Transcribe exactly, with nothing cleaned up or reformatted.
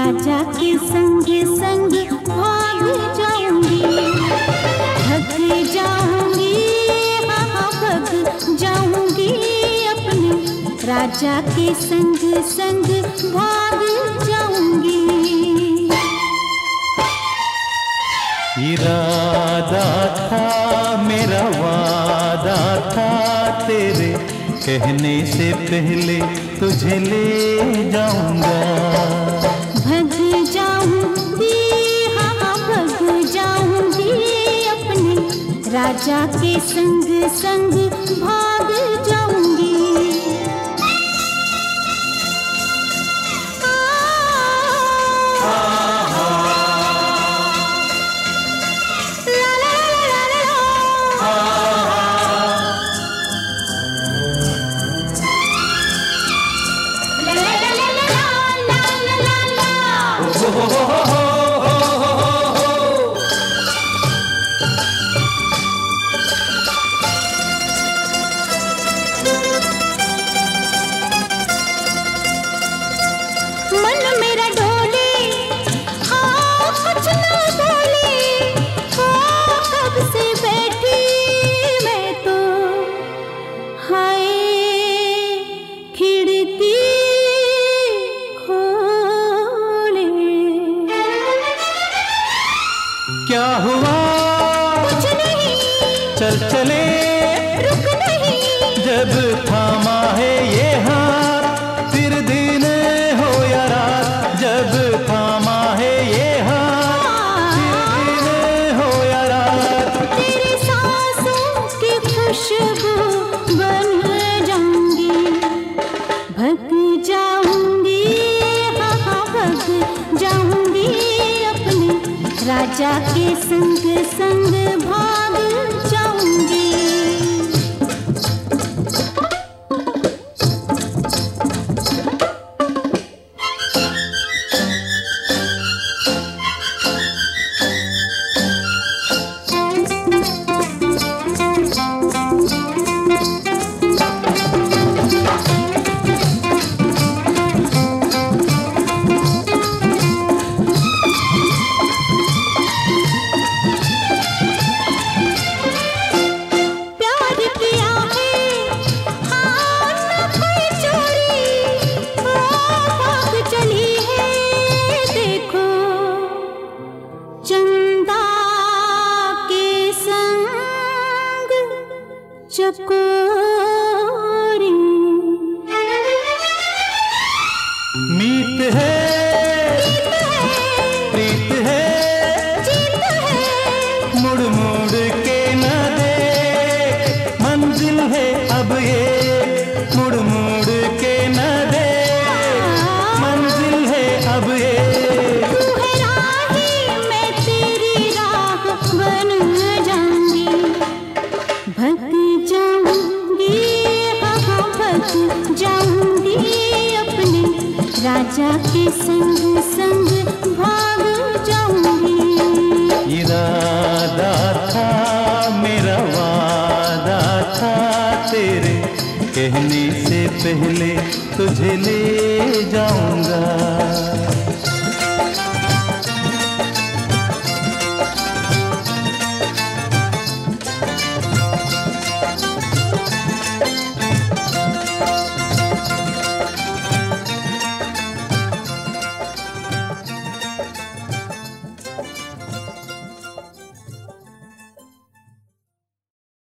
राजा के संग संग भाग जाऊंगी, भग जाऊंगी, हाँ हाँ भग जाऊंगी, अपने राजा के संग संग भाग जाऊंगी। इरादा था मेरा, वादा था तेरे, कहने से पहले तुझे ले जाऊंगा। भग जाऊंगी, हाँ भग जाऊंगी, अपने राजा के संग संग भाग जाऊंगी। मन मेरा डोले, हाँ कुछ ना बोले, हाँ कब से बैठी मैं तो, हाय खिड़की खोले। क्या हुआ? कुछ नहीं, चल चले, रुक नहीं, जब थामा है ये हाथ, फिर दिन हो या रात, जब थामा है ये हाथ, फिर दिन हो या रात। तेरी सांसों की खुशबू बन जाऊंगी, भग जाऊंगी, हाँ हाँ भग जाऊंगी, अपने राजा के संग संग भाग जाऊंगी। चकोरी मीत है, प्रीत है, जीत है, मुड़ मुड़ के न देख, मंजिल है अब ये, मुड़ मुड़ के न देख, मंजिल है अब ये। तू है राही, मैं तेरी राह बन जाऊंगी, भग जाऊंगी, हाँ हाँ भग जाऊंगी, अपने राजा के संग संग भाग जाऊंगी। इरादा था मेरा, वादा था तेरे, कहने से पहले तुझे ले जाऊंगा।